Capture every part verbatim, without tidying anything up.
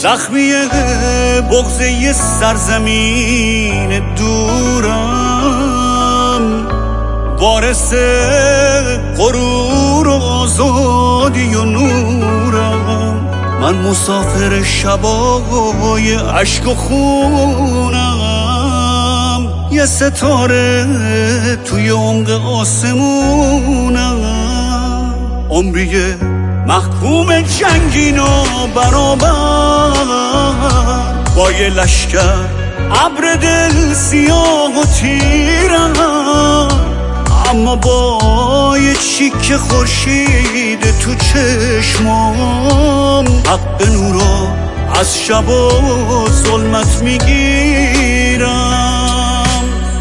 زخمی بغض یه سرزمین دورم، وارث غرور و آزادی و نورم. من مسافر شبای عشق و خونم، یه ستاره توی عمق آسمونم. عمری محکوم جنگین و برابر با یه لشکر ابر دل سیاه و تیرم، اما با یه چیک خورشید تو چشمام حق نورو از شب و ظلمت میگیرم.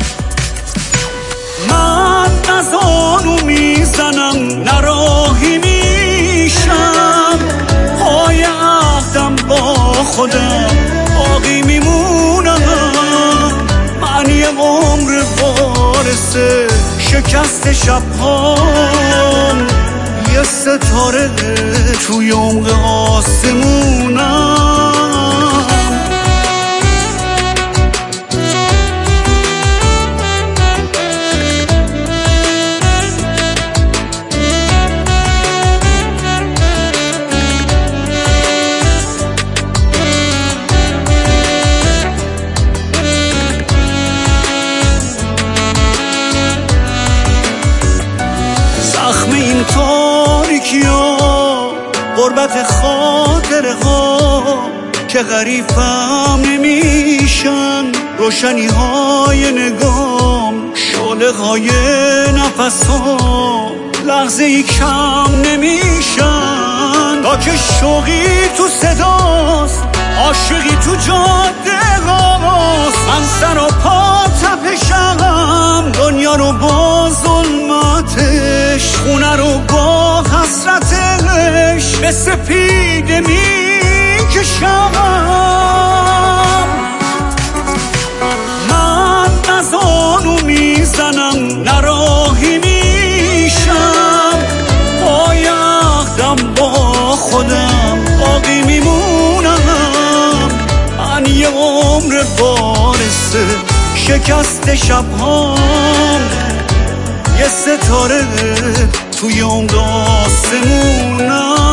من نزانو میزنم نراهی میشم، پای عهدم با خودم باقی میمونم. من یه عمر وارث شکست شبهام، یه ستاره توی عمق آسمونم. زخم این تاریکی ها، غربت خاطره ها که غریبم نمیشن. روشنی های نگام، شعله های نفس ها لحظه ای کم نمیشن. تا که شوقی تو صداست، عاشقی تو جاده هاست. من سر و پا تپشم، دنیا رو با ظلمتش، خونه رو با حسرتش به سپیده میکشم. من نزانو میزنم نراهی میشم، پای عهدم با خودم باقی میمونم. من یه عمر وارث شکست شبهام، یه ستاره توی عمق آسمونم.